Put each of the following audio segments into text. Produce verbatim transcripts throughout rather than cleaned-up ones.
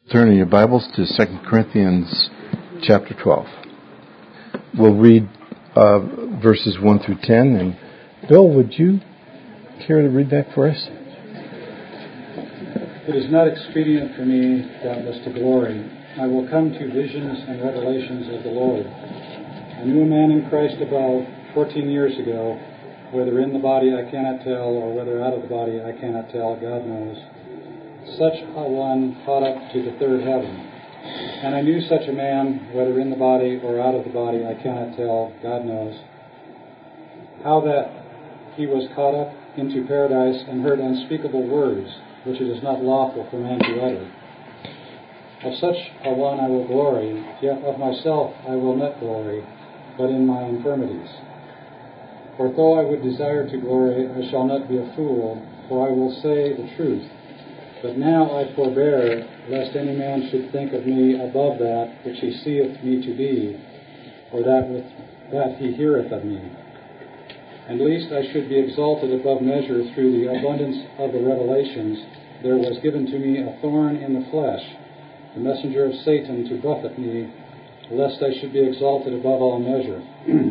turn in your Bibles to Second Corinthians chapter twelve. We'll read uh, verses one through ten. And Bill, would you care to read that for us? It is not expedient for me, doubtless, to glory. I will come to visions and revelations of the Lord. I knew a man in Christ about fourteen years ago. Whether in the body I cannot tell, or whether out of the body I cannot tell, God knows. Such a one caught up to the third heaven. And I knew such a man, whether in the body or out of the body I cannot tell, God knows, how that he was caught up into paradise and heard unspeakable words, which it is not lawful for man to utter. Of such a one I will glory, yet of myself I will not glory, but in my infirmities. For though I would desire to glory, I shall not be a fool, for I will say the truth. But now I forbear, lest any man should think of me above that which he seeth me to be, or that with that he heareth of me. And lest I should be exalted above measure through the abundance of the revelations, there was given to me a thorn in the flesh, the messenger of Satan to buffet me, lest I should be exalted above all measure.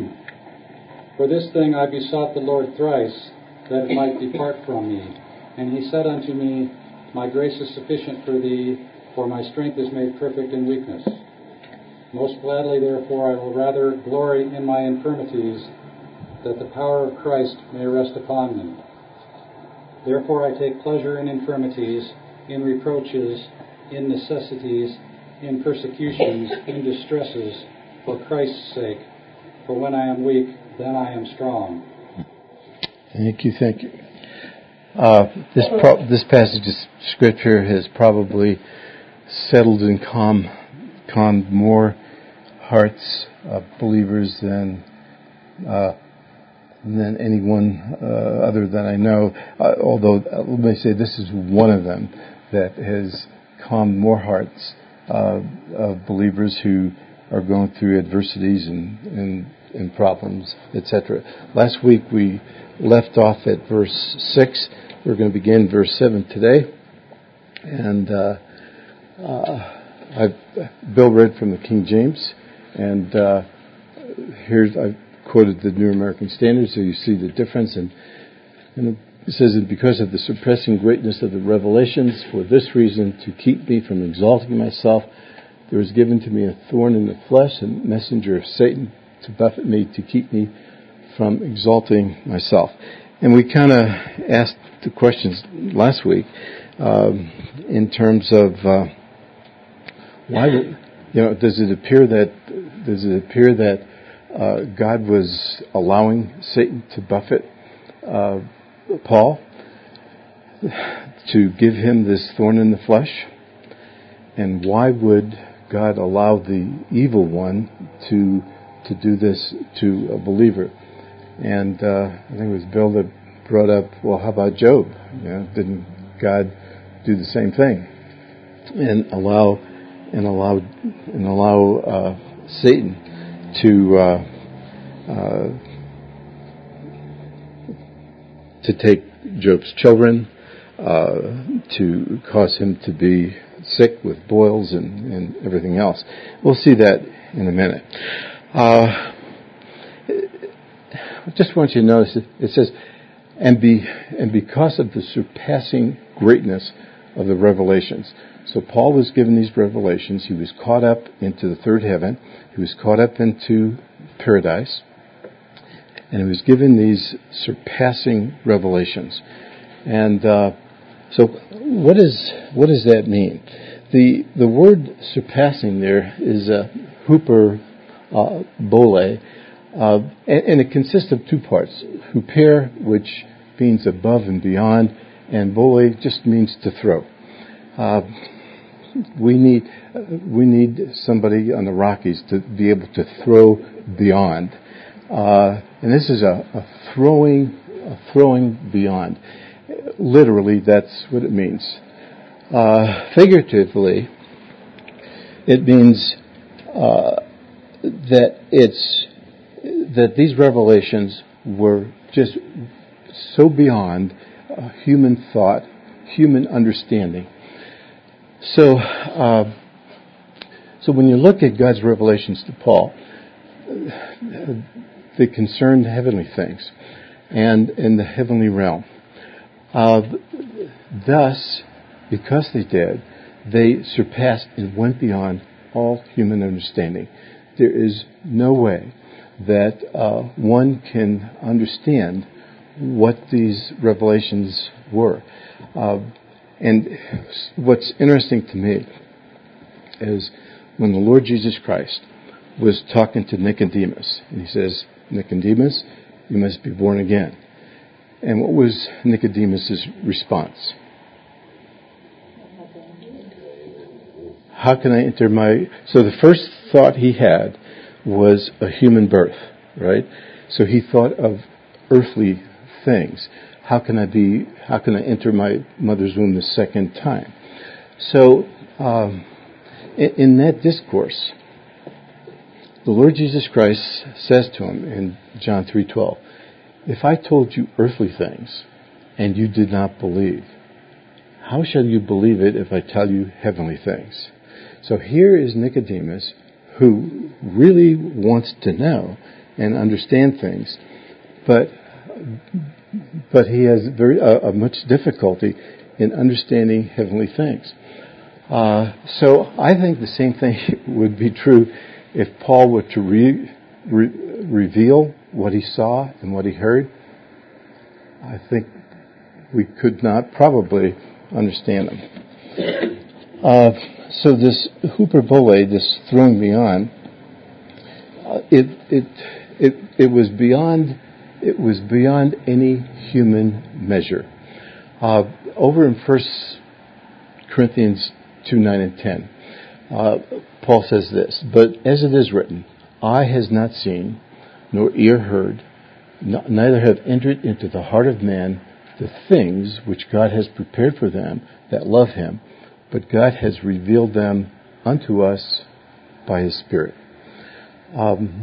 For this thing I besought the Lord thrice, that it might depart from me. And he said unto me, My grace is sufficient for thee, for my strength is made perfect in weakness. Most gladly, therefore, I will rather glory in my infirmities, that the power of Christ may rest upon me. Therefore I take pleasure in infirmities, in reproaches, in necessities, in persecutions, in distresses, for Christ's sake. For when I am weak, then I am strong. Thank you, thank you. Uh, this pro- this passage of Scripture has probably settled and calmed, calmed more hearts of believers than uh, than anyone uh, other than I know. Uh, although, uh, let me say, this is one of them that has calmed more hearts uh, of believers who are going through adversities and, and, and problems, et cetera. Last week we left off at verse six. We're going to begin verse seven today. And uh, uh, I've, Bill read from the King James, and uh, here's I've quoted the New American Standard, so you see the difference. And, and it says, "And because of the surpassing greatness of the revelations, for this reason, to keep me from exalting myself, there was given to me a thorn in the flesh, a messenger of Satan, to buffet me, to keep me from exalting myself." And we kind of asked the questions last week um, in terms of uh, why, did, you know, does it appear that does it appear that uh, God was allowing Satan to buffet uh, Paul, to give him this thorn in the flesh? And why would God allow the evil one to to do this to a believer? And uh, I think it was Bill that brought up, well, how about Job? You know, didn't God do the same thing and allow and allow and allow uh, Satan to uh, uh, to take Job's children, uh, to cause him to be sick with boils and, and everything else? We'll see that in a minute. Uh, I just want you to notice it, it says, and be and because of the surpassing greatness of the revelations. So Paul was given these revelations. He was caught up into the third heaven. He was caught up into paradise. And he was given these surpassing revelations. And uh, so what is what does that mean? The the word surpassing there is a huper uh, bole. Uh, and, and it consists of two parts. Huper, which means above and beyond, and bole just means to throw. Uh, we need uh, we need somebody on the Rockies to be able to throw beyond, uh, and this is a, a throwing a throwing beyond. Literally, that's what it means. Uh, figuratively, it means uh, that it's that these revelations were just so beyond uh, human thought, human understanding. So, uh, so when you look at God's revelations to Paul, they concern heavenly things and in the heavenly realm. Uh, thus, because they did, they surpassed and went beyond all human understanding. There is no way that uh, one can understand what these revelations were. Uh, and what's interesting to me is when the Lord Jesus Christ was talking to Nicodemus, and he says, Nicodemus, you must be born again. And what was Nicodemus' response? How can I enter my... So the first thought he had was a human birth, right? So he thought of earthly things. How can I be... How can I enter my mother's womb the second time? So um, in, in that discourse, the Lord Jesus Christ says to him in John three twelve, if I told you earthly things and you did not believe, how shall you believe it if I tell you heavenly things? So here is Nicodemus, who really wants to know and understand things, but but he has very uh, a much difficulty in understanding heavenly things. Uh, so I think the same thing would be true if Paul were to re, re, reveal what he saw and what he heard. I think we could not probably understand them. Uh, so this hyperbole, this throwing beyond, uh, it it it it was beyond it was beyond any human measure. Uh, over in First Corinthians two nine and ten, uh, Paul says this: "But as it is written, eye has not seen, nor ear heard, no, neither have entered into the heart of man the things which God has prepared for them that love Him." But God has revealed them unto us by His Spirit. Um,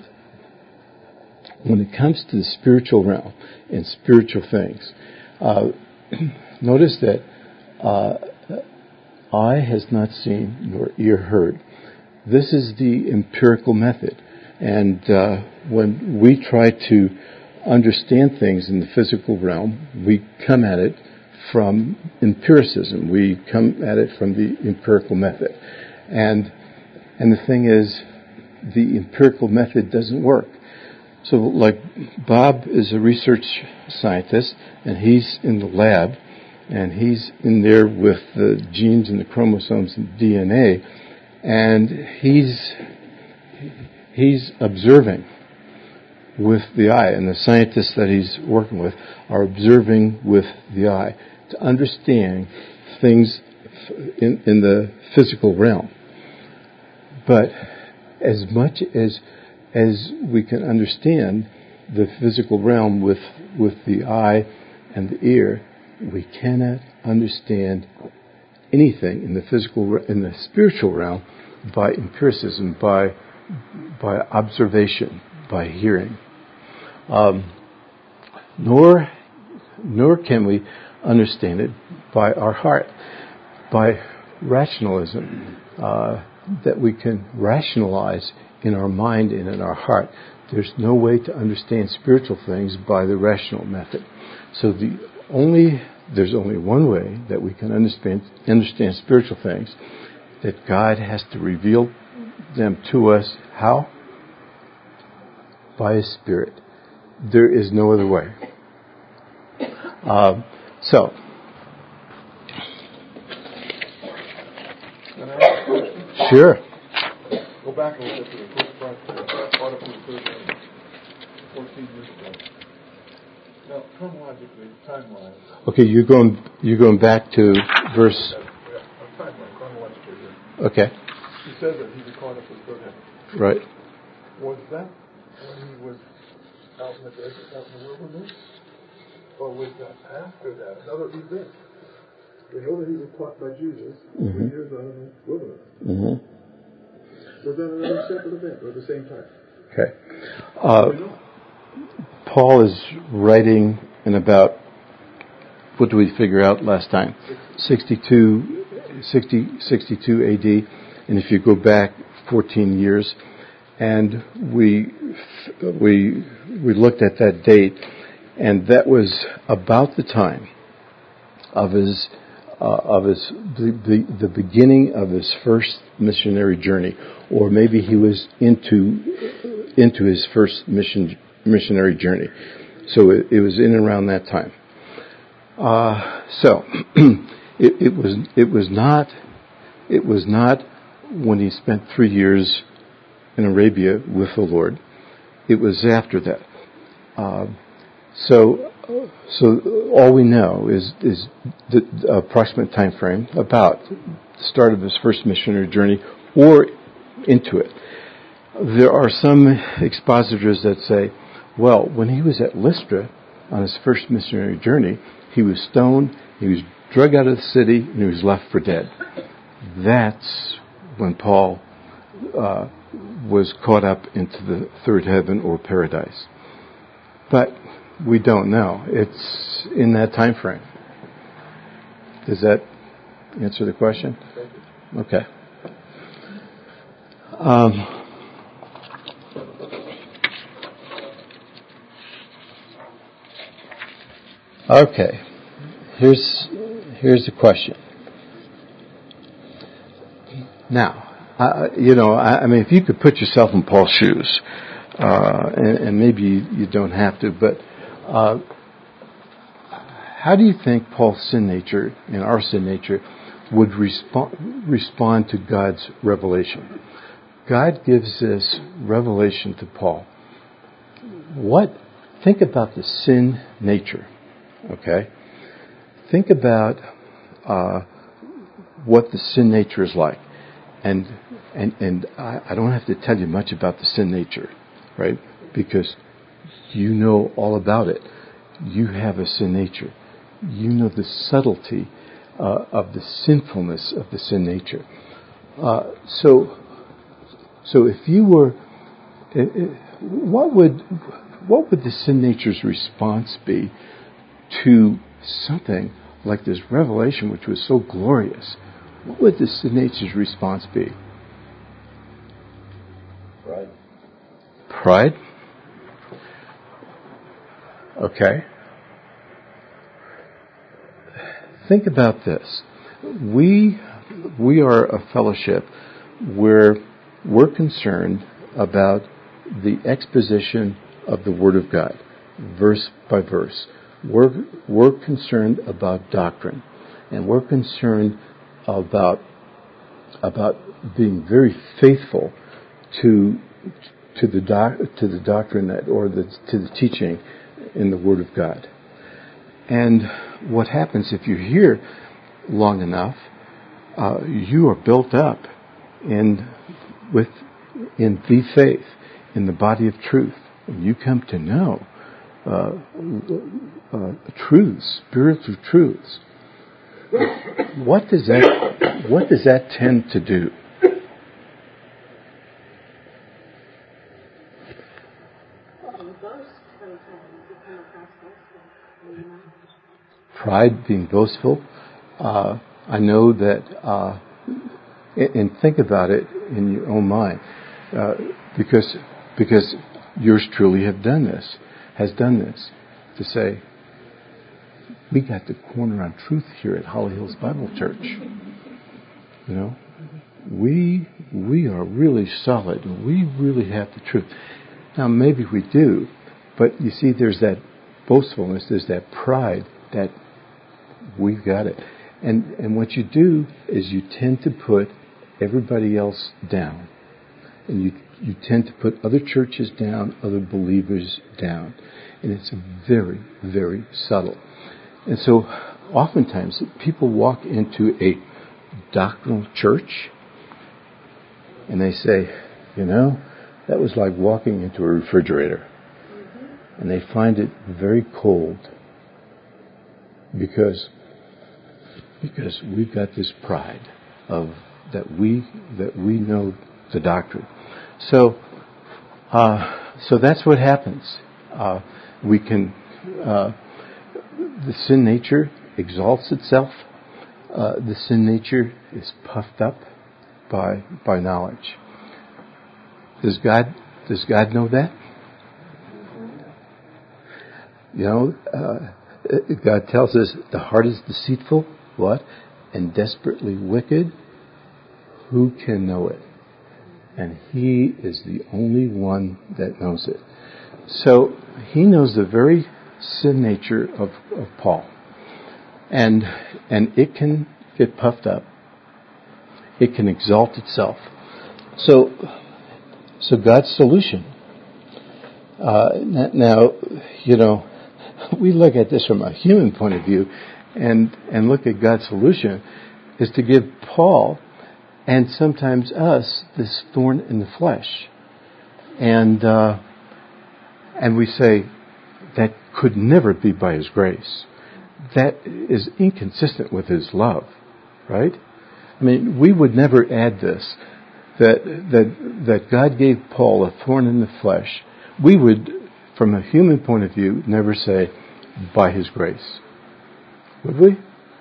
when it comes to the spiritual realm and spiritual things, uh, notice that uh, eye has not seen nor ear heard. This is the empirical method. And uh, when we try to understand things in the physical realm, we come at it from empiricism. We come at it from the empirical method. And and the thing is, the empirical method doesn't work. So like Bob is a research scientist, and he's in the lab, and he's in there with the genes and the chromosomes and D N A, and he's he's observing with the eye, and the scientists that he's working with are observing with the eye to understand things in, in the physical realm. But as much as as we can understand the physical realm with with the eye and the ear, we cannot understand anything in the physical in the spiritual realm by empiricism, by by observation, by hearing. Um, nor nor can we understand it by our heart, by rationalism, uh, that we can rationalize in our mind and in our heart. There's no way to understand spiritual things by the rational method. So the only there's only one way that we can understand understand spiritual things, that God has to reveal them to us. How? By His Spirit. There is no other way. Um, so, Can I ask a question? Sure. Go back a little bit to the first part, uh, part of the first one, fourteen years ago. Now, chronologically, time-wise. Okay, you're going you're going back to verse. Yeah, timeline, chronologically here. Okay. He says that he was caught up with Abraham. Right. Was that when he was out in the desert, out in the wilderness? Or was that after that, another event? We know that he was taught by Jesus Mm-hmm. three years out in the wilderness. Mm-hmm. Was that another separate event or at the same time? Okay. Uh, Paul is writing in about, what did we figure out last time? sixty-two, sixty, sixty-two A D, and if you go back fourteen years, and we we we looked at that date, and that was about the time of his uh, of his the, the the beginning of his first missionary journey, or maybe he was into into his first mission missionary journey. So it, it was in and around that time. Uh, so it, it was it was not it was not when he spent three years in Arabia with the Lord. It was after that. Uh, so so all we know is is the, the approximate time frame about the start of his first missionary journey or into it. There are some expositors that say, well, when he was at Lystra on his first missionary journey, he was stoned, he was dragged out of the city, and he was left for dead. That's when Paul uh, was caught up into the third heaven or paradise. But we don't know. It's in that time frame. Does that answer the question? Okay. Um, Okay, here's here's the question. Now, uh, you know, I, I mean, if you could put yourself in Paul's shoes, uh, and, and maybe you, you don't have to, but uh, how do you think Paul's sin nature and our sin nature would respond respond to God's revelation? God gives this revelation to Paul. What? Think about the sin nature. Okay? Think about uh, what the sin nature is like. And and and I, I don't have to tell you much about the sin nature, right? Because you know all about it. You have a sin nature. You know the subtlety uh, of the sinfulness of the sin nature. Uh, so, so if you were, what would what would the sin nature's response be to something like this revelation, which was so glorious? What would the sin nature's response be? Pride. Pride? Okay. Think about this. We we are a fellowship where we're concerned about the exposition of the Word of God, verse by verse. We're, we're concerned about doctrine, and we're concerned about about being very faithful to to the doc, to the doctrine that, or the, to the teaching in the Word of God. And what happens if you're here long enough, uh, you are built up in with in the faith, in the body of truth, and you come to know Uh, uh, truths, spiritual truths. What does that? What does that tend to do? Pride, being boastful. Uh, I know that, uh, and think about it in your own mind, uh, because because yours truly have done this. has done this, to say, we got the corner on truth here at Holly Hills Bible Church. You know, we we are really solid, and we really have the truth. Now, maybe we do, but you see, there's that boastfulness, there's that pride that we've got it. And and what you do is you tend to put everybody else down. And you you tend to put other churches down, other believers down. And it's very, very subtle. And so oftentimes people walk into a doctrinal church and they say, you know, that was like walking into a refrigerator. And they find it very cold because because we've got this pride of that we that we know the doctrine. So, uh, so that's what happens. Uh, we can, uh, the sin nature exalts itself. uh, the sin nature is puffed up by by knowledge. Does God does God know that? You know, uh, God tells us the heart is deceitful, what? And desperately wicked. Who can know it? And He is the only one that knows it. So He knows the very sin nature of, of Paul. And and it can get puffed up. It can exalt itself. So so God's solution. Uh, now, you know, we look at this from a human point of view and, and look at God's solution is to give Paul and sometimes us this thorn in the flesh. And uh, and we say that could never be by His grace. That is inconsistent with His love, right? I mean, we would never add this, that that that God gave Paul a thorn in the flesh. We would, from a human point of view, never say, by His grace. Would we?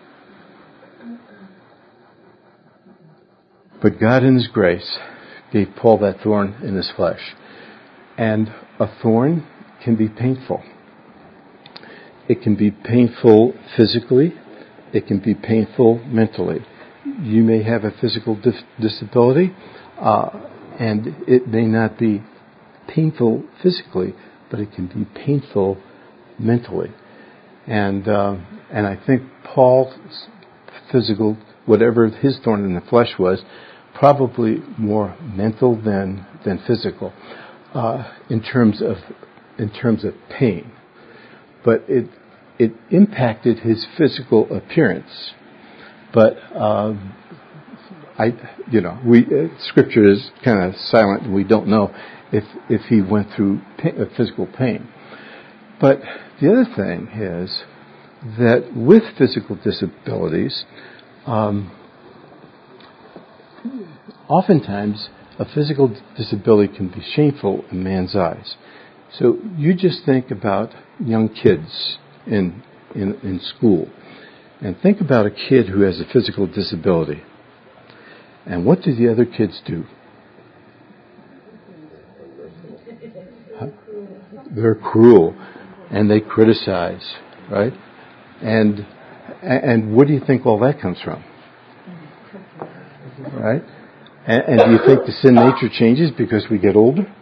But God in His grace gave Paul that thorn in his flesh. And a thorn can be painful. It can be painful physically. It can be painful mentally. You may have a physical dis- disability, uh, and it may not be painful physically, but it can be painful mentally. And uh, and I think Paul's physical, whatever his thorn in the flesh was, probably more mental than than physical, uh, in terms of in terms of pain. But it it impacted his physical appearance. But um, I, you know, we uh, Scripture is kind of silent, and we don't know if if he went through pain, uh, physical pain. But the other thing is that with physical disabilities, um, oftentimes a physical disability can be shameful in man's eyes. So you just think about young kids in in, in school. And think about a kid who has a physical disability. And what do the other kids do? Huh? They're cruel. And they criticize, right? And and where do you think all that comes from? Right? And, and do you think the sin nature changes because we get older?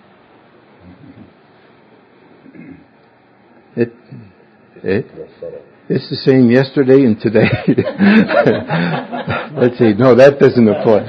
It it It's the same yesterday and today. Let's see. No, that doesn't apply.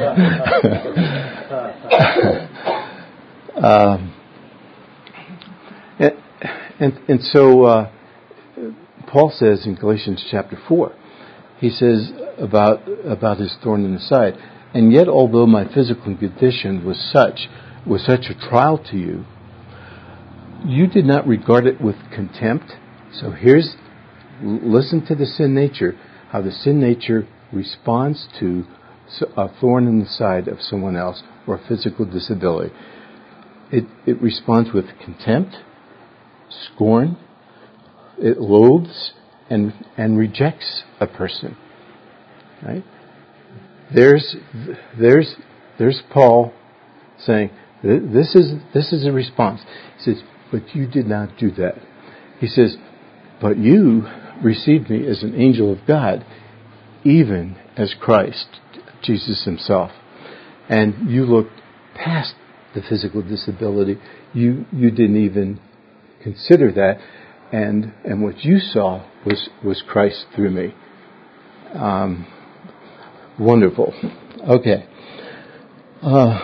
um, and, and and so uh, Paul says in Galatians chapter four, he says about about his thorn in the side. And yet, although my physical condition was such was such a trial to you, you did not regard it with contempt. So here's Listen to the sin nature, how the sin nature responds to a thorn in the side of someone else or a physical disability. It, it responds with contempt, scorn, it loathes and and rejects a person. Right? There's there's there's Paul saying this is this is a response. He says, but you did not do that. He says, but you received me as an angel of God, even as Christ, Jesus Himself. And you looked past the physical disability. You you didn't even consider that. And and what you saw was, was Christ through me. Um, wonderful. Okay. Uh,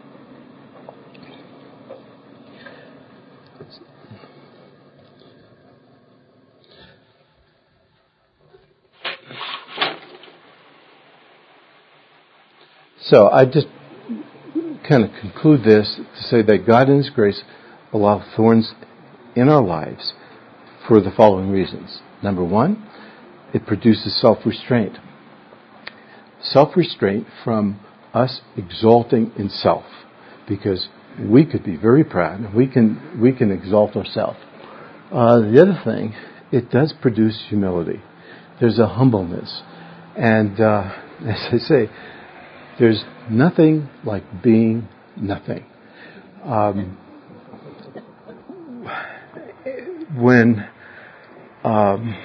So I just kind of conclude this to say that God in His grace allows thorns in our lives for the following reasons. Number one, it produces self-restraint. Self-restraint from us exalting in self, because we could be very proud. We can we can exalt ourselves. Uh, the other thing, it does produce humility. There's a humbleness. And uh, as I say, there's nothing like being nothing. Um, when um,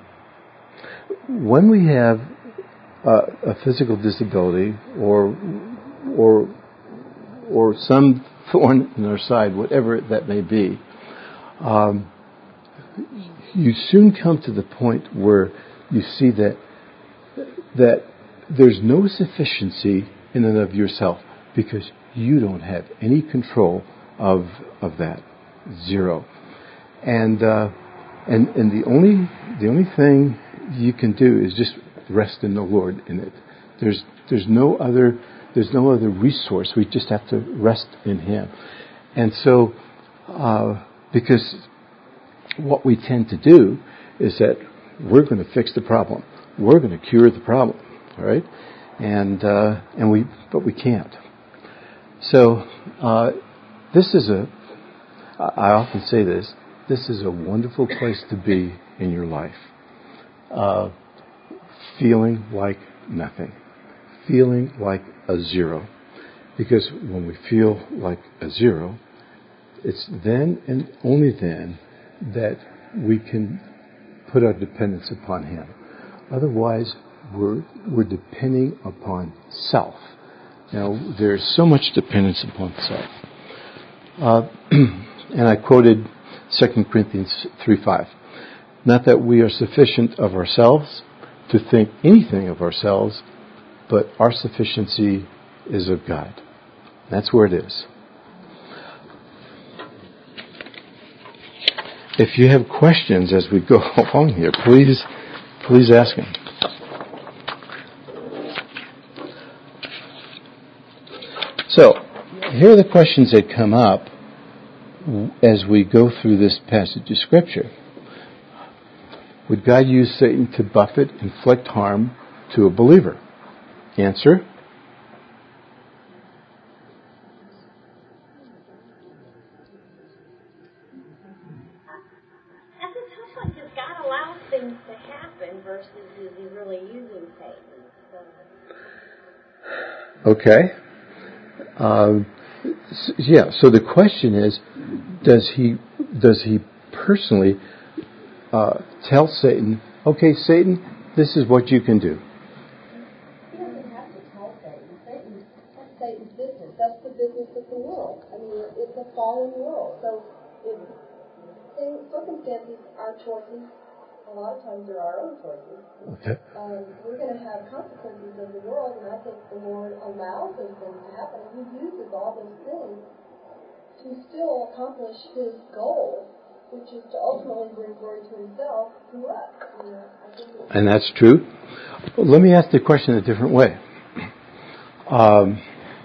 when we have a, a physical disability or or or some thorn in our side, whatever that may be, um, you soon come to the point where you see that that there's no sufficiency in and of yourself because you don't have any control of of that. Zero. And uh, and and the only the only thing you can do is just rest in the Lord in it. There's there's no other there's no other resource. We just have to rest in Him. And so uh, because what we tend to do is that we're going to fix the problem. We're going to cure the problem, all right? And uh, and we but we can't. So uh, this is a. I often say this. This is a wonderful place to be in your life. Uh, feeling like nothing, feeling like a zero, because when we feel like a zero, it's then and only then that we can put our dependence upon Him. Otherwise, we're we're depending upon self. Now, there's so much dependence upon self. Uh, and I quoted Second Corinthians three five. Not that we are sufficient of ourselves to think anything of ourselves, but our sufficiency is of God. That's where it is. If you have questions as we go along here, please, please ask them. So, here are the questions that come up as we go through this passage of Scripture. Would God use Satan to buffet, inflict harm to a believer? Answer. That's a tough one because God allows things to happen versus is He really using Satan? So. Okay. Uh, yeah. So the question is, does he does he personally uh, tell Satan, "Okay, Satan, this is what you can do"? He doesn't have to tell Satan. Satan, that's Satan's business. That's the business of the world. I mean, it's a fallen world. So if things, circumstances are choices, a lot of times they're our own choices. Okay. Um, we're going to have consequences of the world, and I think the Lord allows those things to happen. And He uses all those things to still accomplish His goal, which is to ultimately bring glory to Himself through us. You know, I think it's And that's true. Let me ask the question a different way. Um,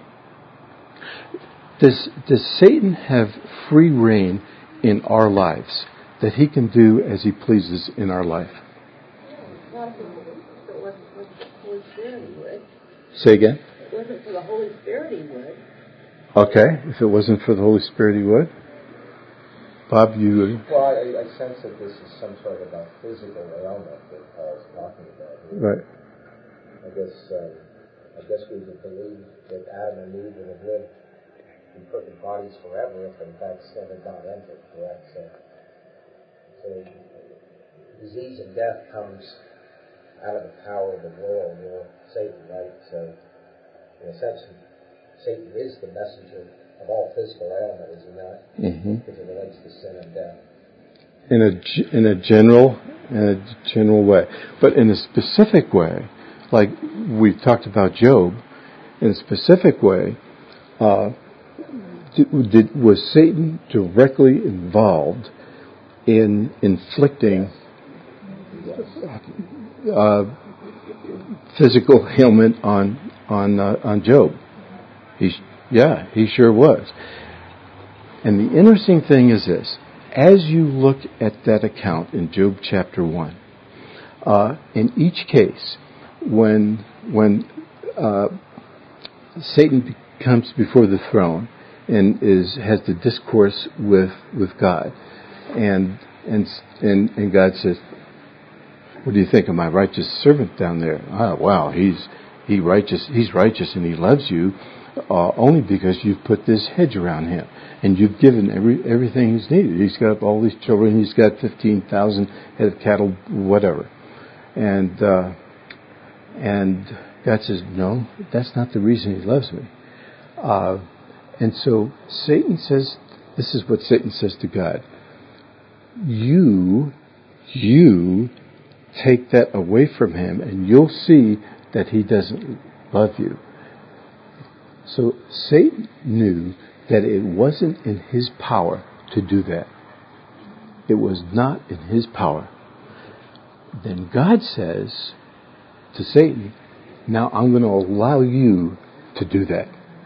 does does Satan have free reign in our lives that he can do as he pleases in our life? not if it wasn't for the Holy Spirit, He would. Say again? If it wasn't for the Holy Spirit, He would. Okay. If it wasn't for the Holy Spirit, he would. Bob, you... Well, I, I sense that this is some sort of a physical ailment that Paul's talking about here. Right. I guess um, I guess we would believe that Adam and Eve would have lived in perfect bodies forever if, in fact, sin had not entered, correct? So, so disease and death comes out of the power of the world, or Satan, right? So, in a sense, Satan is the messenger of all physical ailment, is he not? Mm-hmm. Because it relates to sin and death. In a, in a general in a general way. But in a specific way, like we talked about Job, in a specific way, uh, did, did, was Satan directly involved in inflicting uh, physical ailment on on uh, on Job? He, yeah, he sure was. And the interesting thing is this. As you look at that account in Job chapter one, uh, in each case, when when uh, Satan comes before the throne and is has the discourse with with God, and and and, and God says, what do you think of my righteous servant down there? Oh, wow, he's he righteous. He's righteous and he loves you uh, only because you've put this hedge around him and you've given every everything he's needed. He's got all these children. He's got fifteen thousand head of cattle, whatever. And uh, and God says, no, that's not the reason he loves me. Uh, and so Satan says, this is what Satan says to God. You, you take that away from him and you'll see that he doesn't love you. So Satan knew that it wasn't in his power to do that. It was not in his power. Then God says to Satan, now I'm going to allow you to do that.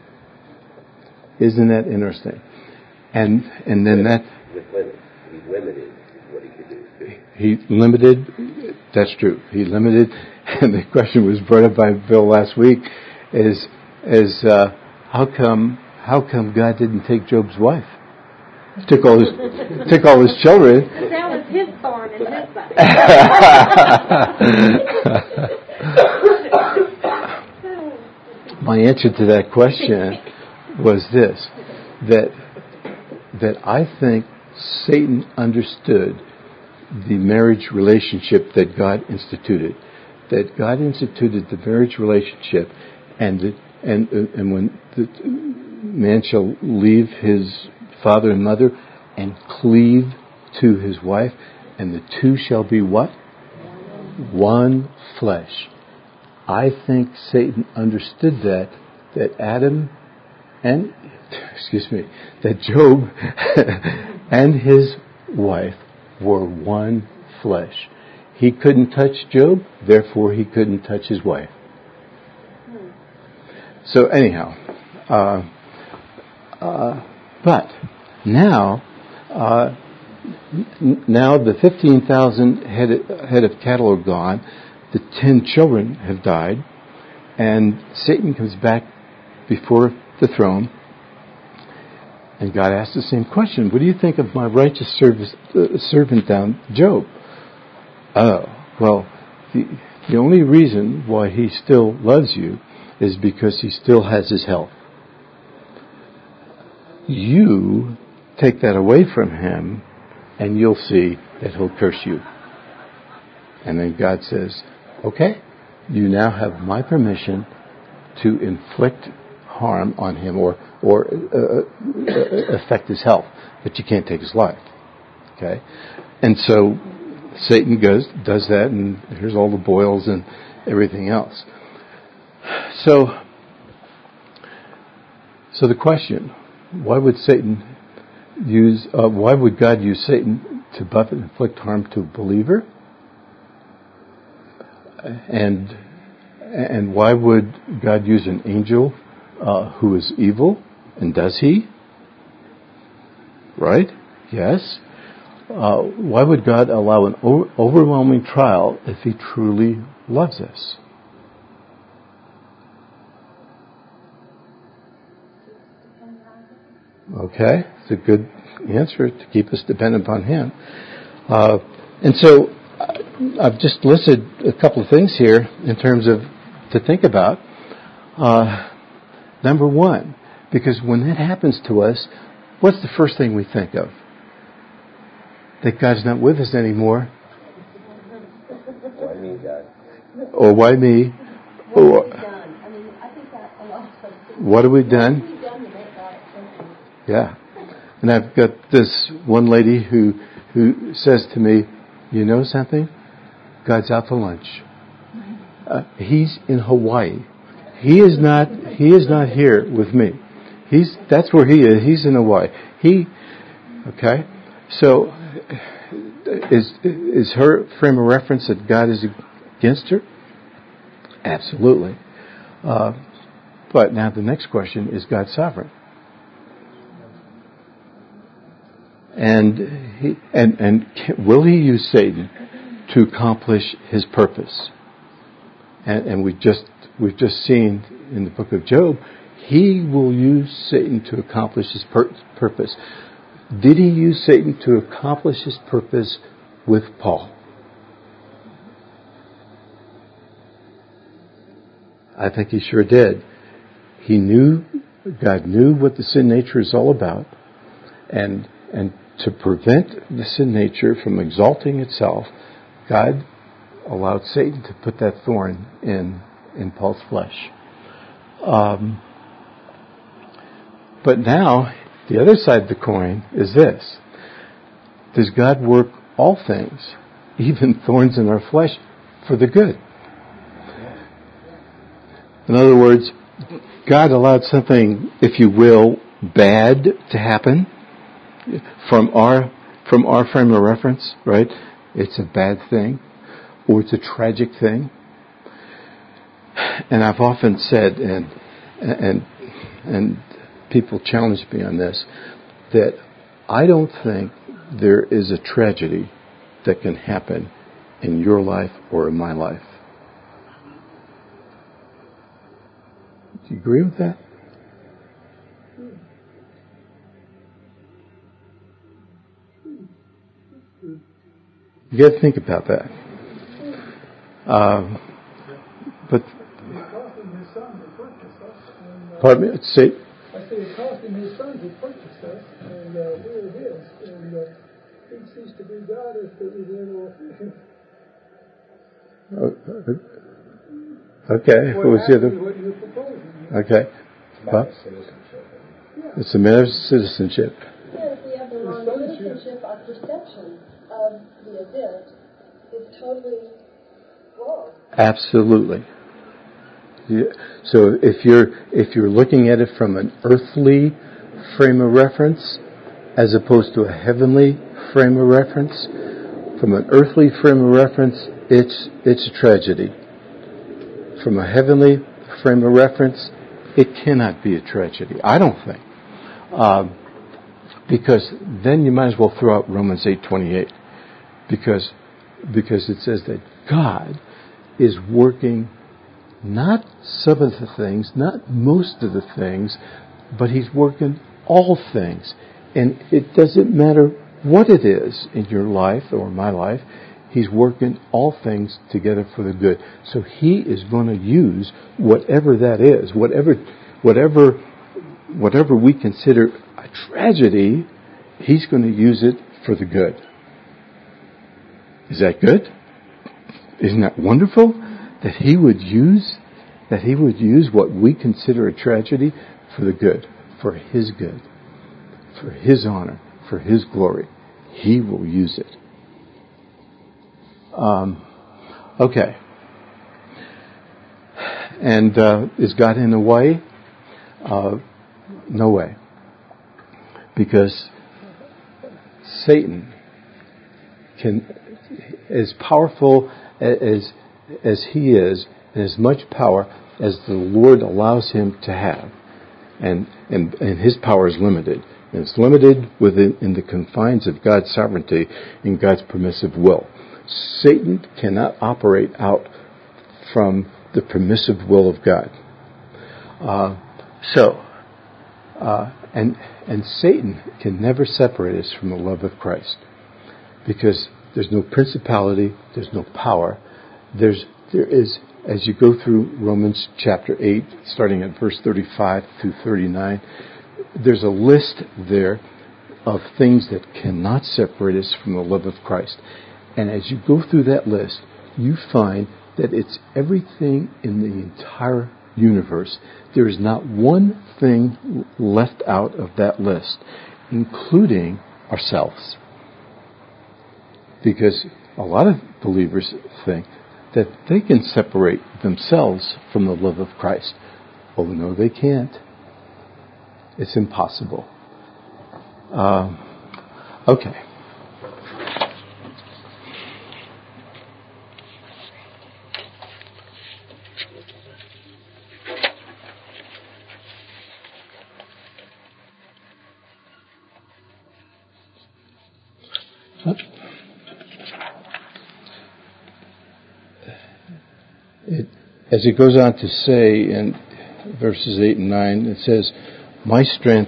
Isn't that interesting? And and then that... With limits. He limited what he could do. He limited, that's true. He limited, and the question was brought up by Bill last week, is, is uh, how come how come God didn't take Job's wife? He took all his took all his children. That was his thorn in his side. My answer to that question was this, that that I think Satan understood the marriage relationship that God instituted. That God instituted the marriage relationship, and the, and and when the man shall leave his father and mother and cleave to his wife, and the two shall be what? One flesh. I think Satan understood that, that Adam and, excuse me, that Job and his wife were one flesh. He couldn't touch Job, therefore he couldn't touch his wife. So anyhow, uh, uh, but now, uh, n- now the fifteen thousand head, head of cattle are gone, the ten children have died, and Satan comes back before the throne, and God asks the same question. What do you think of my righteous service, uh, servant down Job? Oh, well, the, the only reason why he still loves you is because he still has his health. You take that away from him, and you'll see that he'll curse you. And then God says, okay, you now have my permission to inflict harm on him or or uh, affect his health, but you can't take his life. Okay? And so Satan goes, does that, and here's all the boils and everything else. So, so the question, why would Satan use, uh, why would God use Satan to buffet and inflict harm to a believer? And and why would God use an angel uh, who is evil? And does he? Right? Yes. Uh, why would God allow an o- overwhelming trial if he truly loves us? Okay, it's a good answer, to keep us dependent upon him. Uh, and so I've just listed a couple of things here in terms of to think about. Uh, number one, because when that happens to us, what's the first thing we think of? That God's not with us anymore. Why me, God? Or why me? Or what have we done? Yeah. And I've got this one lady who who says to me, you know something? God's out to lunch. Uh, he's in Hawaii. He is not. He is not here with me. He's. That's where he is. He's in Hawaii. He. Okay. So, is is her frame of reference that God is against her? Absolutely. Uh, but now the next question, is God sovereign? And he and and can, will he use Satan to accomplish his purpose? And, and we just we've just seen in the book of Job, he will use Satan to accomplish his pur- purpose. Did he use Satan to accomplish his purpose with Paul? I think he sure did. He knew, God knew what the sin nature is all about. And, and to prevent the sin nature from exalting itself, God allowed Satan to put that thorn in, in Paul's flesh. Um, but now, the other side of the coin is this. Does God work all things, even thorns in our flesh, for the good? In other words, God allowed something, if you will, bad to happen from our from our frame of reference, right? It's a bad thing, or it's a tragic thing. And I've often said, and and and people challenge me on this, that I don't think there is a tragedy that can happen in your life or in my life. Do you agree with that? You got to think about that. Um, but pardon me. Say. I say it cost him his son to purchase us, and uh, we're his, and uh, he ceased to be God if there was no official. Okay. What was the other? What you're proposing. Okay. Huh? It's a matter of citizenship. Yes, we have the wrong citizenship. Our perception of the event is totally wrong. Absolutely. Yeah. So if you're if you're looking at it from an earthly frame of reference as opposed to a heavenly frame of reference, from an earthly frame of reference, it's it's a tragedy. From a heavenly frame of reference, it cannot be a tragedy. I don't think, um, because then you might as well throw out Romans eight twenty-eight, because because it says that God is working. Not some of the things, not most of the things, but He's working all things. And it doesn't matter what it is in your life or my life, He's working all things together for the good. So He is going to use whatever that is, whatever, whatever, whatever we consider a tragedy, He's going to use it for the good. Is that good? Isn't that wonderful? That He would use, that He would use what we consider a tragedy for the good, for His good, for His honor, for His glory. He will use it. Um, okay. And uh, is God in a way? Uh, no way. Because Satan can, as powerful as as he is, and as much power as the Lord allows him to have. And, and, and his power is limited. And it's limited within in the confines of God's sovereignty and God's permissive will. Satan cannot operate out from the permissive will of God. Uh, so, uh, and, and Satan can never separate us from the love of Christ. Because there's no principality, there's no power. There's, there is, as you go through Romans chapter eight, starting at verse thirty-five through thirty-nine, there's a list there of things that cannot separate us from the love of Christ. And as you go through that list, you find that it's everything in the entire universe. There is not one thing left out of that list, including ourselves. Because a lot of believers think that they can separate themselves from the love of Christ. Oh, no, they can't. It's impossible. Um, okay. It, as it goes on to say in verses eight and nine, it says, My strength,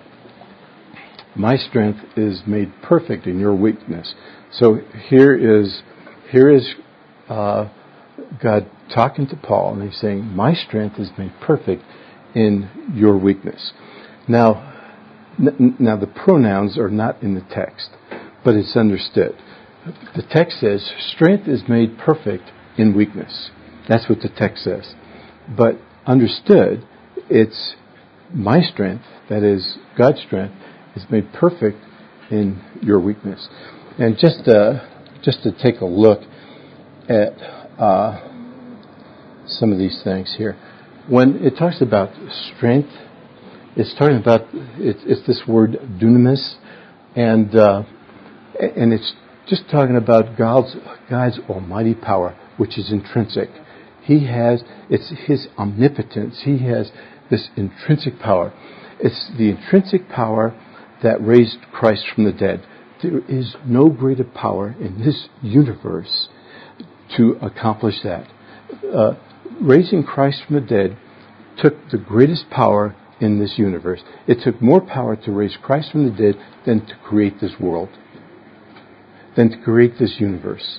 my strength is made perfect in your weakness. So here is, here is uh, God talking to Paul, and he's saying, my strength is made perfect in your weakness. Now, n- now the pronouns are not in the text, but it's understood. The text says, strength is made perfect in weakness. That's what the text says. But understood, it's my strength, that is, God's strength, is made perfect in your weakness. And just uh, just to take a look at uh, some of these things here. When it talks about strength, it's talking about, it's, it's this word dunamis, and uh, and it's just talking about God's God's almighty power, which is intrinsic. He has, it's His omnipotence. He has this intrinsic power. It's the intrinsic power that raised Christ from the dead. There is no greater power in this universe to accomplish that. Uh, raising Christ from the dead took the greatest power in this universe. It took more power to raise Christ from the dead than to create this world, than to create this universe.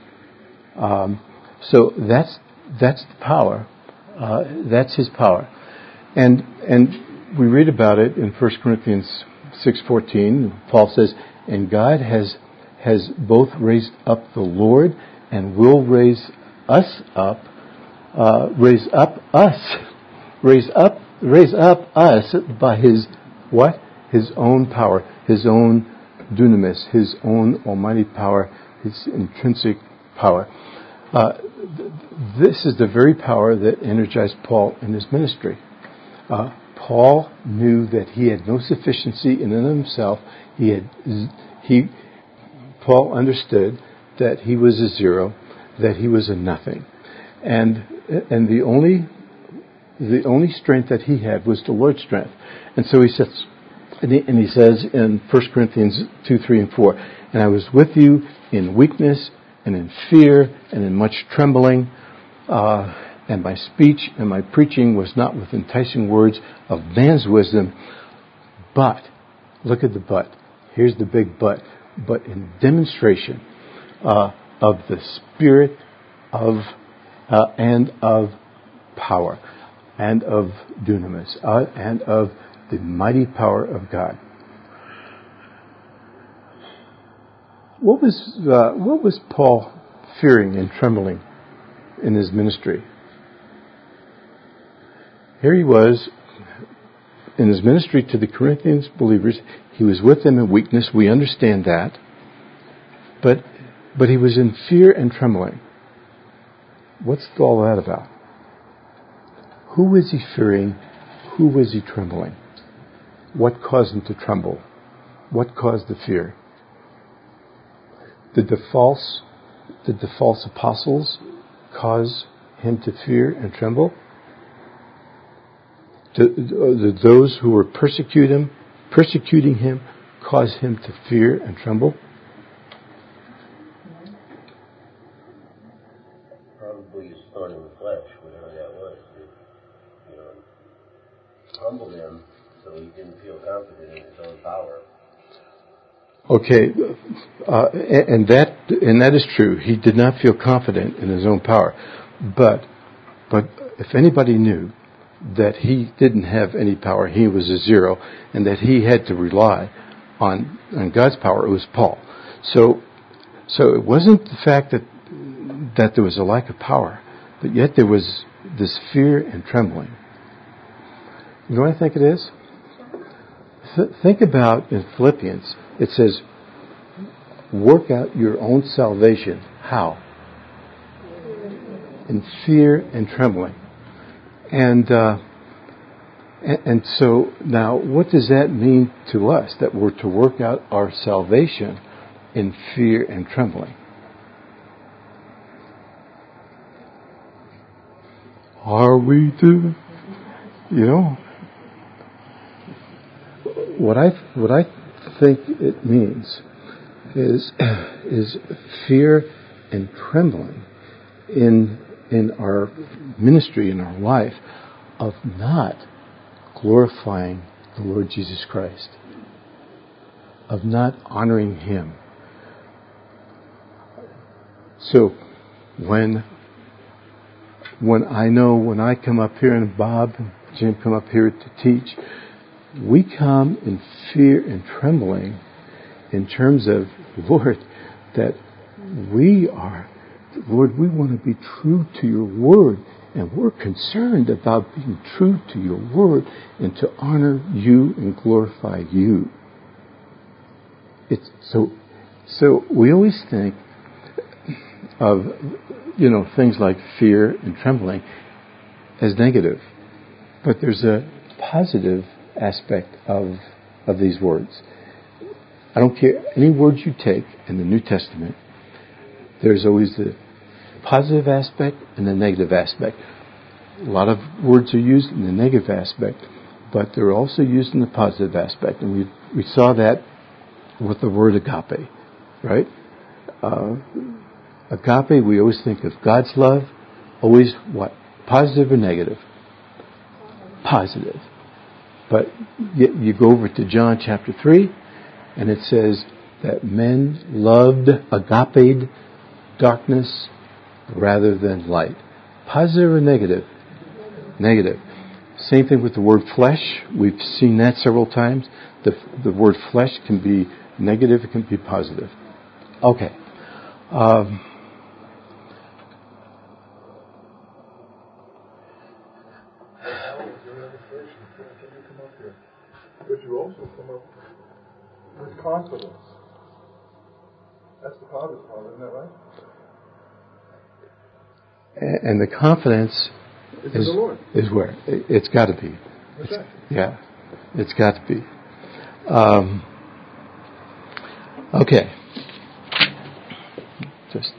Um, so that's that's the power. Uh, that's His power, and and we read about it in First Corinthians six fourteen. Paul says, "And God has has both raised up the Lord and will raise us up, uh, raise up us, raise up, raise up us by His what? His own power, His own dunamis, His own almighty power, His intrinsic power." Uh, th- this is the very power that energized Paul in his ministry. Uh, Paul knew that he had no sufficiency in and of himself. He had he. Paul understood that he was a zero, that he was a nothing, and and the only the only strength that he had was the Lord's strength. And so he says, and he, and he says in First Corinthians two, three, and four, "And I was with you in weakness and in fear and in much trembling, uh, and my speech and my preaching was not with enticing words of man's wisdom, but," look at the but, here's the big but, "but in demonstration uh, of the Spirit of uh, and of power, and of dunamis, uh, and of the mighty power of God." What was uh, what was Paul fearing and trembling in his ministry? Here he was in his ministry to the Corinthians believers. He was with them in weakness. We understand that, but but he was in fear and trembling. What's all that about? Who was he fearing? Who was he trembling? What caused him to tremble? What caused the fear? Did the false, did the false apostles cause him to fear and tremble? Did, did those who were persecuting him, persecuting him, cause him to fear and tremble? Probably his thorn in the flesh, whatever that was. It, you know, humbled him so he didn't feel confident in his own power. Okay, uh, and that and that is true. He did not feel confident in his own power, but but if anybody knew that he didn't have any power, he was a zero, and that he had to rely on on God's power, it was Paul. So so it wasn't the fact that that there was a lack of power, but yet there was this fear and trembling. You know what I think it is? Th- think about in Philippians. It says, "Work out your own salvation." How? In fear and trembling. And, uh, and and so now, what does that mean to us? That we're to work out our salvation in fear and trembling. Are we to, you know, what I what I think it means is is fear and trembling in in our ministry, in our life, of not glorifying the Lord Jesus Christ, of not honoring Him. So when when I know when I come up here and Bob and Jim come up here to teach, we come in fear and trembling in terms of, Lord, that we are, Lord, we want to be true to your word, and we're concerned about being true to your word and to honor you and glorify you. It's so, so we always think of, you know, things like fear and trembling as negative, but there's a positive aspect of of these words. I don't care any words you take in the New Testament, there's always the positive aspect and the negative aspect. A lot of words are used in the negative aspect, but they're also used in the positive aspect. And we we saw that with the word agape, right? Uh, agape, we always think of God's love, always what? Positive or negative? Positive. But you go over to John chapter three, and it says that men loved, agape, darkness rather than light. Positive or negative? Negative. Same thing with the word flesh. We've seen that several times. The, the word flesh can be negative, it can be positive. Okay. Um, But you also come up with confidence. That's the positive part, isn't that right? And the confidence It's is, in the Lord. is where? It's got to be. That's It's, right. yeah, it's got to be. Um, okay. Just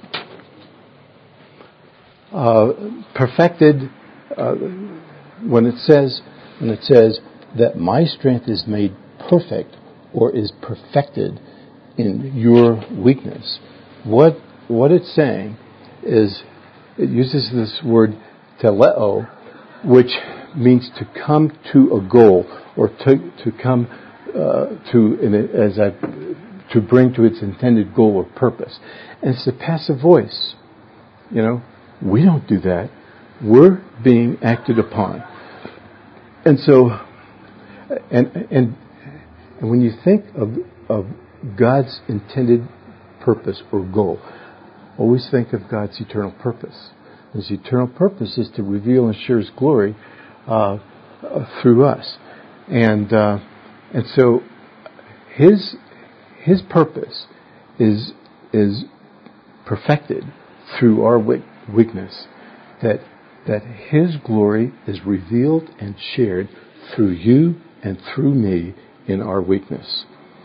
uh, perfected. Uh, when it says when it says that my strength is made perfect or is perfected in your weakness, what what it's saying is it uses this word teleo, which means to come to a goal or to to come uh, to in a, as a to bring to its intended goal or purpose. And it's a passive voice. You know, we don't do that. We're being acted upon. And so, and and and when you think of of God's intended purpose or goal, always think of God's eternal purpose. His eternal purpose is to reveal and share His glory uh, uh, through us, and uh, and so His His purpose is is perfected through our weakness. That that His glory is revealed and shared through you and through me in our weakness.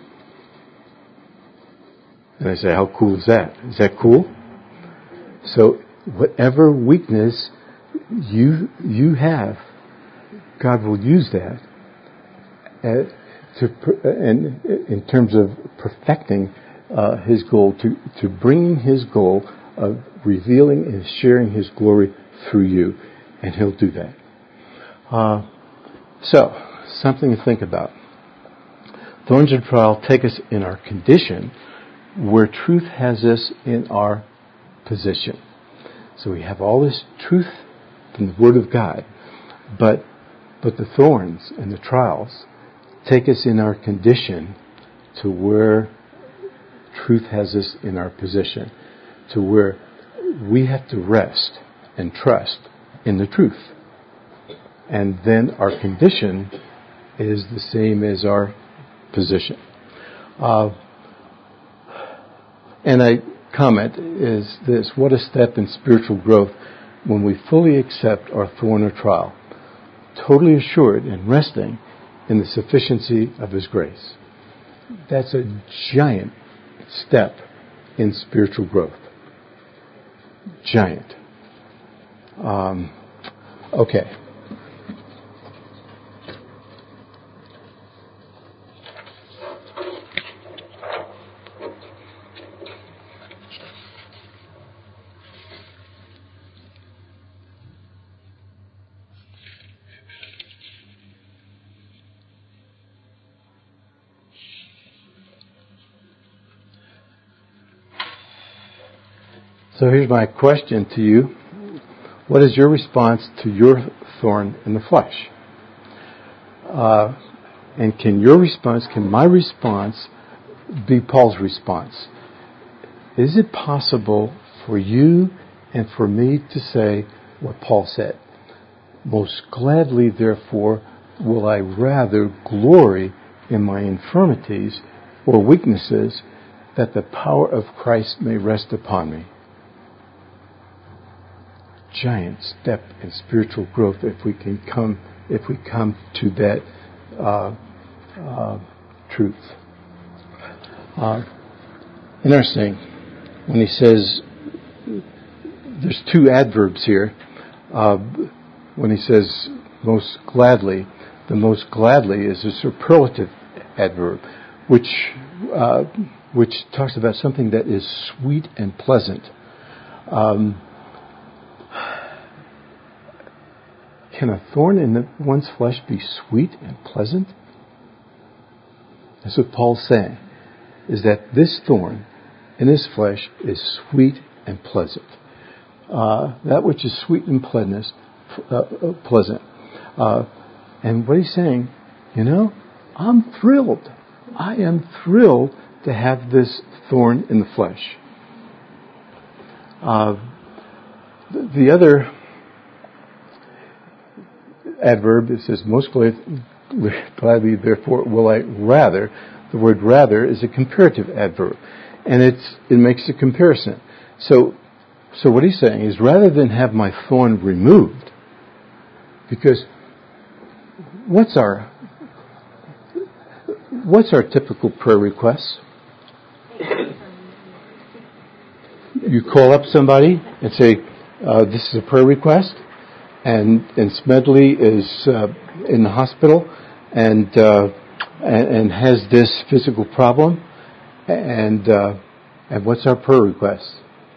And I say, how cool is that? Is that cool? So whatever weakness you you have, God will use that uh, to and in terms of perfecting uh, His goal, to to bringing His goal of revealing and sharing His glory through you, and He'll do that. Uh, so, something to think about. Thorns and trial take us in our condition, where truth has us in our position. So we have all this truth from the Word of God, but but the thorns and the trials take us in our condition to where truth has us in our position, to where we have to rest and trust in the truth. And then our condition is the same as our position. Uh, and I comment is this: what a step in spiritual growth when we fully accept our thorn or trial, totally assured and resting in the sufficiency of His grace. That's a giant step in spiritual growth. Giant. Um, okay. So here's my question to you. What is your response to your thorn in the flesh? Uh, and can your response, can my response be Paul's response? Is it possible for you and for me to say what Paul said? Most gladly, therefore, will I rather glory in my infirmities or weaknesses, that the power of Christ may rest upon me. Giant step in spiritual growth if we can come, if we come to that uh, uh, truth. Uh, interesting, when he says, there's two adverbs here. Uh, when he says most gladly, the most gladly is a superlative adverb, which uh, which talks about something that is sweet and pleasant. Um, can a thorn in the, one's flesh be sweet and pleasant? That's what Paul's saying, is that this thorn in his flesh is sweet and pleasant. Uh, that which is sweet and pleasant, uh, uh, pleasant. Uh, and what he's saying, you know, I'm thrilled. I am thrilled to have this thorn in the flesh. Uh, the, the other adverb, it says, most gladly, therefore, will I rather. The word rather is a comparative adverb. And it's it makes a comparison. So, so what he's saying is, rather than have my thorn removed, because what's our what's our typical prayer request? You call up somebody and say, uh, this is a prayer request, and, and Smedley is uh, in the hospital and, uh, and and has this physical problem, and uh, and what's our prayer request?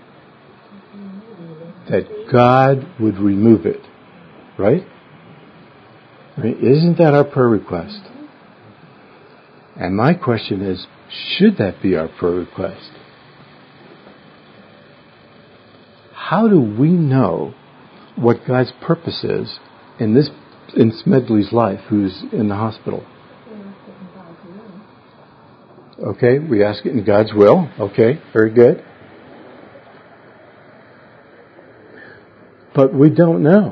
That God would remove it, right? Right? Isn't that our prayer request? And my question is, should that be our prayer request? How do we know what God's purpose is in this in Smedley's life, who's in the hospital? Okay, we ask it in God's will. Okay, very good. But we don't know.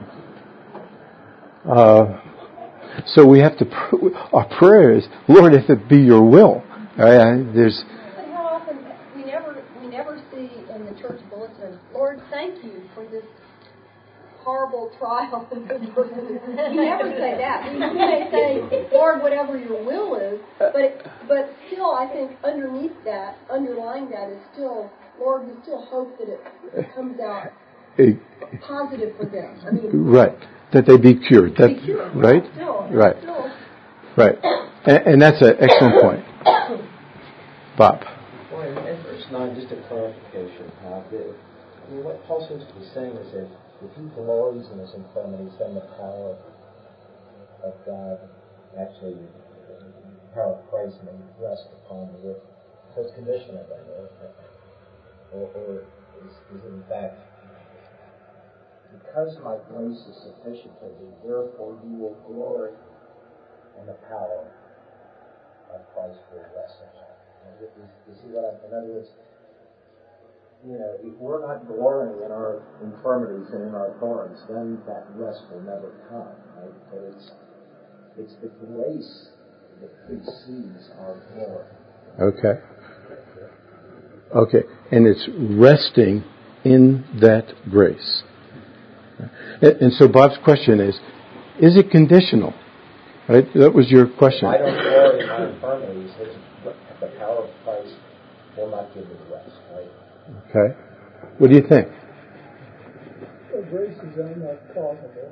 Uh, so we have to. Our prayer is, Lord, if it be Your will. Right? There's. But how often we never we never see in the church bulletin, Lord, thank You for this horrible trial. You never say that. You may say, Lord, whatever Your will is, but but still, I think underneath that, underlying that is still, Lord, we still hope that it comes out positive for them. I mean, right, that they be cured. That, be cured. Right, still, right, still. right, and, and that's an excellent point, Bob. Well, in verse nine, just a clarification. Uh, the, I mean, what Paul seems to be saying is that if he glories in his infirmities, then the power of God, actually, the power of Christ may rest upon the earth. So it's conditional then, or, or is, is it in fact, because my grace is sufficient for thee, therefore you will glory in the power of Christ will rest upon you. You see what I'm, in other words, you know, if we're not glorying in our infirmities and in our thorns, then that rest will never come, right? But it's it's the grace that precedes our glory. Okay. Okay, and it's resting in that grace. And, and so Bob's question is, is it conditional? Right? That was your question. If I don't glory in my infirmities, the power of Christ will not give me rest, right? Okay. What do you think? Well, grace is not causable.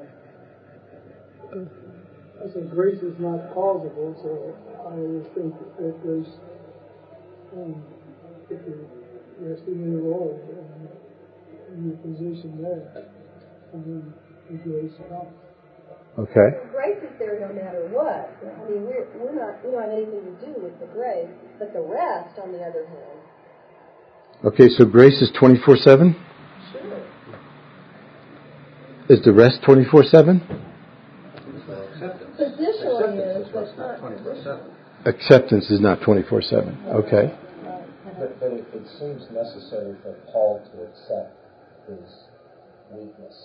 So I say grace is not causable, so I would think that grace, um, if you're resting in the Lord and in your position there, and then the grace comes. Okay. Well, grace is there no matter what. I mean, we're we're not we don't have anything to do with the grace, but the rest, on the other hand. Okay, so grace is twenty-four seven? Sure. Is the rest twenty-four seven? Positionally is, but it's not twenty-four seven. Acceptance is not twenty-four seven. Okay. But, but it, it seems necessary for Paul to accept his weakness,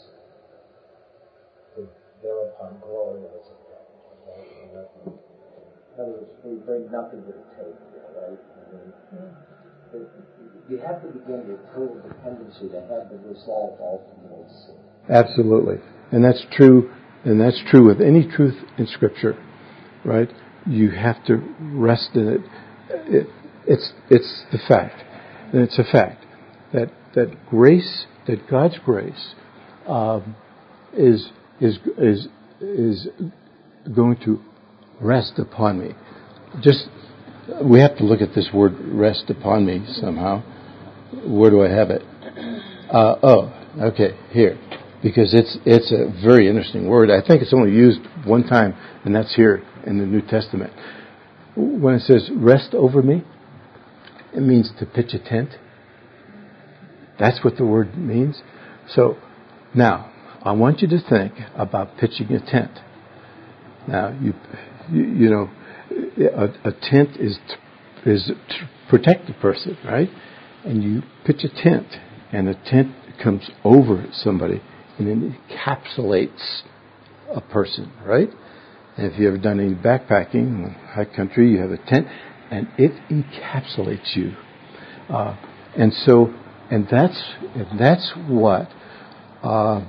to thereupon glory as it right? In other words, we bring nothing to the table, right? I mean, mm-hmm. You have to begin with total dependency to have the resolve ultimately sin. Absolutely. And that's true, and that's true with any truth in Scripture, right? You have to rest in it. it it's it's the fact, and it's a fact that that grace, that God's grace, um, is is is is going to rest upon me. Just we have to look at this word "rest upon me" somehow. Where do I have it? Uh, oh, okay, here. Because it's it's a very interesting word. I think it's only used one time, and that's here in the New Testament. When it says "rest over me," it means to pitch a tent. That's what the word means. So now, I want you to think about pitching a tent. Now, you you, you know, a, a tent is to, is to protect the person, right? And you pitch a tent, and the tent comes over somebody, and it encapsulates a person, right? And if you've ever done any backpacking in the high country, you have a tent, and it encapsulates you. Uh, and so, and that's and that's what, uh,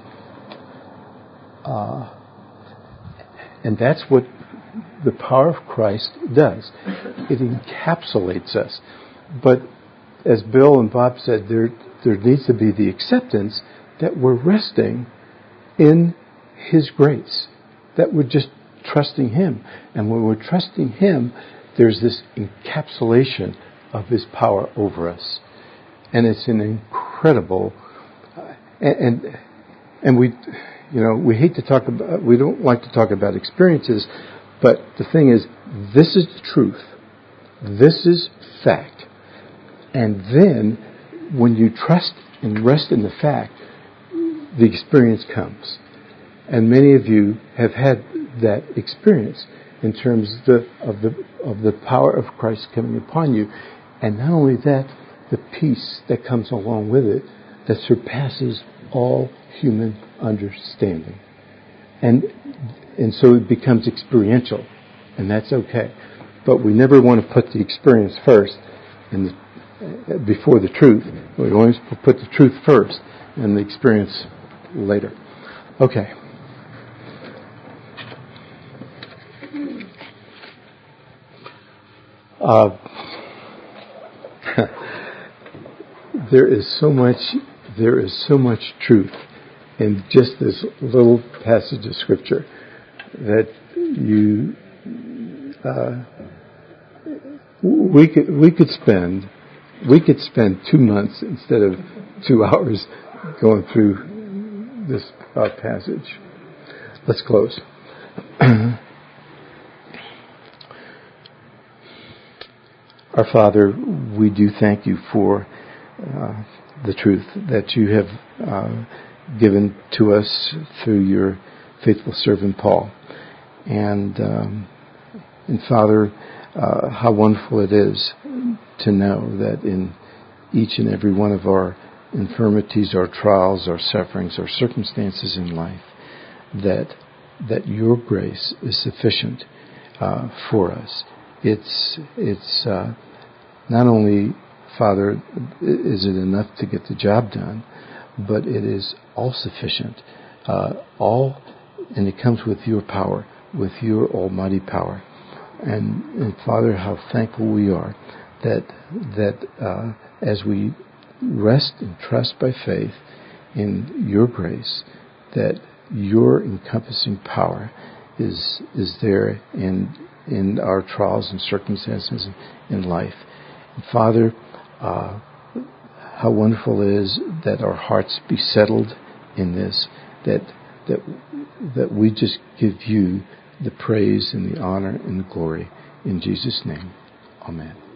uh, and that's what the power of Christ does. It encapsulates us. But as Bill and Bob said, there there needs to be the acceptance that we're resting in His grace, that we're just trusting Him. And when we're trusting Him, there's this encapsulation of His power over us. And it's an incredible, uh, and, and and we, you know, we hate to talk about, we don't like to talk about experiences, but the thing is, this is the truth. This is fact. And then, when you trust and rest in the fact, the experience comes. And many of you have had that experience in terms of the, of the, of the power of Christ coming upon you. And not only that, the peace that comes along with it that surpasses all human understanding. And, and so it becomes experiential. And that's okay. But we never want to put the experience first and the, before the truth. We always put the truth first and the experience later. Okay. Uh, there is so much. There is so much truth in just this little passage of Scripture that you. Uh, we could we could spend we could spend two months instead of two hours going through this uh, passage. Let's close. Our Father, we do thank you for uh, the truth that you have uh, given to us through your faithful servant Paul. And, um, and Father, uh, how wonderful it is to know that in each and every one of our infirmities, our trials, our sufferings, our circumstances in life, that that your grace is sufficient uh, for us. It's it's uh, not only, Father, is it enough to get the job done, but it is all sufficient. Uh, all, and it comes with your power, with your almighty power. And, and Father, how thankful we are that that uh, as we rest and trust by faith in your grace, that your encompassing power is is there in in our trials and circumstances in life. And Father, uh, how wonderful it is that our hearts be settled in this, that that that we just give you the praise and the honor and the glory in Jesus' name. Amen.